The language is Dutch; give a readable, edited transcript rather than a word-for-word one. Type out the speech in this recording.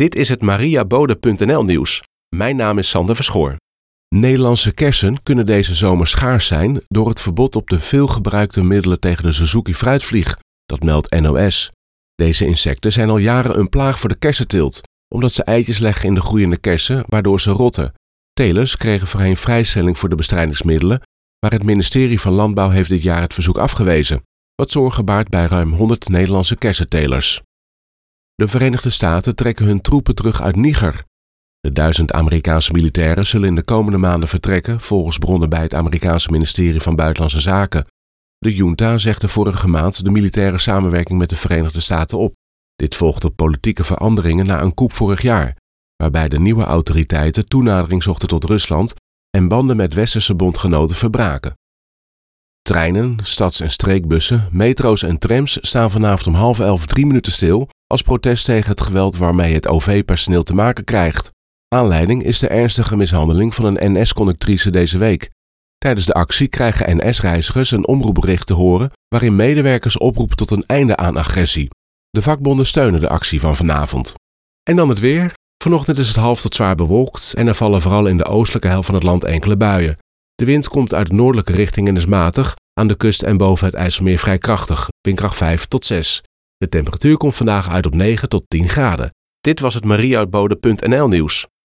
Dit is het mariabode.nl nieuws. Mijn naam is Sander Verschoor. Nederlandse kersen kunnen deze zomer schaars zijn door het verbod op de veelgebruikte middelen tegen de Suzuki-fruitvlieg. Dat meldt NOS. Deze insecten zijn al jaren een plaag voor de kersenteelt, omdat ze eitjes leggen in de groeiende kersen, waardoor ze rotten. Telers kregen voorheen vrijstelling voor de bestrijdingsmiddelen, maar het ministerie van Landbouw heeft dit jaar het verzoek afgewezen, wat zorgen baart bij ruim 100 Nederlandse kersentelers. De Verenigde Staten trekken hun troepen terug uit Niger. De 1000 Amerikaanse militairen zullen in de komende maanden vertrekken, volgens bronnen bij het Amerikaanse ministerie van Buitenlandse Zaken. De junta zegde vorige maand de militaire samenwerking met de Verenigde Staten op. Dit volgt op politieke veranderingen na een coup vorig jaar, waarbij de nieuwe autoriteiten toenadering zochten tot Rusland en banden met westerse bondgenoten verbraken. Treinen, stads- en streekbussen, metro's en trams staan vanavond om 10:30 3 minuten stil als protest tegen het geweld waarmee het OV-personeel te maken krijgt. Aanleiding is de ernstige mishandeling van een NS-conductrice deze week. Tijdens de actie krijgen NS-reizigers een omroepbericht te horen waarin medewerkers oproepen tot een einde aan agressie. De vakbonden steunen de actie van vanavond. En dan het weer. Vanochtend is het half tot zwaar bewolkt en er vallen vooral in de oostelijke helft van het land enkele buien. De wind komt uit noordelijke richting en is matig, aan de kust en boven het IJsselmeer vrij krachtig, windkracht 5 tot 6. De temperatuur komt vandaag uit op 9 tot 10 graden. Dit was het mariabode.nl nieuws.